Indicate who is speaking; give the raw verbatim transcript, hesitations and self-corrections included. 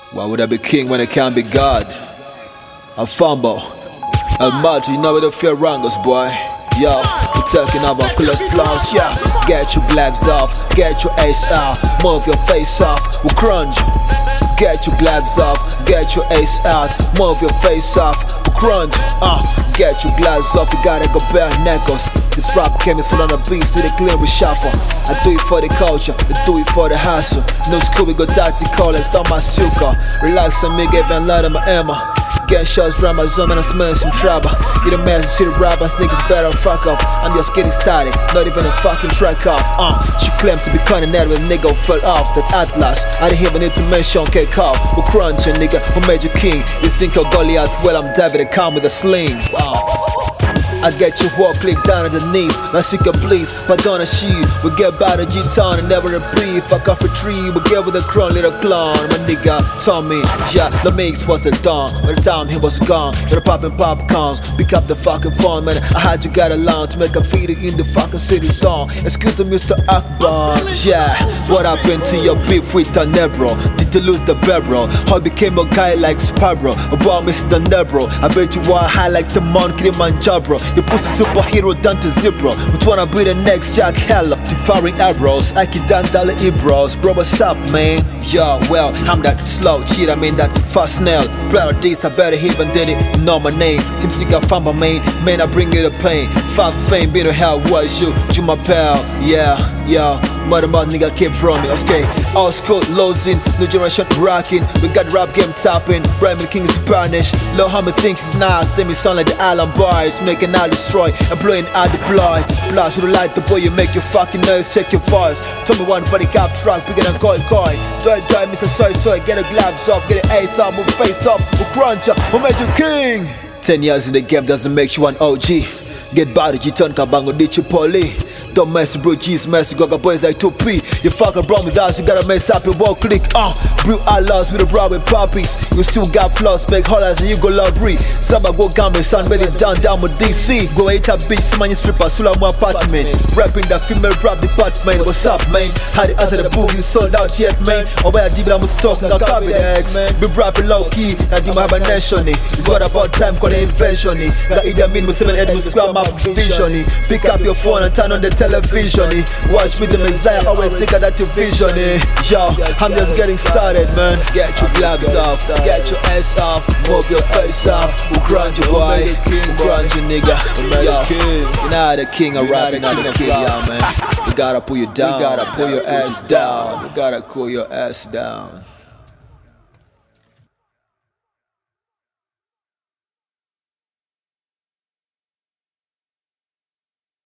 Speaker 1: Why would I be king when I can't be God? A fumble. El Madri, you know where the fear wrangles, boy. Yo, we're talking about close flaws, yeah. Get your gloves off, get your ace out, move your face off, we'll crunch. Get your gloves off, get your ace out, move your face off, we'll crunch. Uh, get your gloves off, you gotta go bare knuckles. This rap game is full on the beat, so they clean with shuffle. I do it for the culture, I do it for the hustle. No school, we go tactical like Thomas Tuchel. Relax on me, give a lot of my Emma. Getting shots round my zone and I'm smelling some trouble. You the man, see the rappers, niggas better fuck off. I'm just getting started, not even a fucking track off. Uh, she claims to be cutting that when nigga fell off that Atlas. I didn't even need to mention cake off. We're crunching, nigga, who made you king? You think you're Goliath? Well, I'm David, I come with a sling. Wow. I get you walk, click down on the knees. Now she can please, but don't she? We get by the G-Town and never a brief. Fuck off a tree, we get with a crown, little clown. My nigga told me, yeah, the mix was the dawn. By the time he was gone, they're popping popcorns. Pick up the fucking phone, man. I had to get along to make a video in the fucking city song. Excuse me, Mister Akbar. Yeah, what happened to your beef with the Nebro? Did you lose the barrel? How became a guy like Sparrow? About Mister Nebro, I bet you are high like the Mount Kilimanjaro. You push a superhero down to zero. Which wanna be the next Jack Heller? To firing arrows, I keep down dollar Ebros. Bro, what's up, man? Yo, well, I'm that slow cheat, I mean that fast nail. Better this, I better even did it. Know my name, Tim Sika found my main. Man, I bring you the pain. Fast fame, been to hell, was you? You my pal, yeah, yeah. Mother mother nigga came from me, okay. Old school losing, new generation rocking. We got rap game topping, Brian King is Spanish. Low how me thinks it's nice, then me sound like the Island Boys. Making all destroy and blowing out the ploy. Plus with the light the boy, you make your fucking noise, check your voice. Tell me one for the cap track, bigger than koi koi. Joy joy, Mister Soy Soy, get a gloves off, get an ace off, move face off, move cruncher, who made you king? Ten years in the game doesn't make you an O G. Get body, G-Turn, Kabango, Dichi Poli. Don't mess with bro, G's mess, you got boys like two P. You fucking bro with us, you gotta mess up your wall click. Uh, brew outlaws with a bro with puppies. You still got flaws, make hollers and you go lobby. Saba go gamble, son, ready down down with D C. Go eat a bitch, man, you stripper, sula my apartment. Rapping the female rap department, what's up, man? How the other the boogie sold out yet, man? Or where I did I'm stock, now cover the X. Be rapping low key, now do my nation. It's what about time, call the invention. That either mean with seven head, with square map vision. Pick up your phone and turn on the television. Watch me the Messiah, always think of that your vision. Yo, I'm just getting started, man. Get your gloves off, get your ass off, move your face off. We'll grind your boy, we'll grind your nigga. Yo, you're not the king of rapping, not the king, yeah, man. We gotta pull you down, we gotta pull your ass down, we gotta cool your ass down.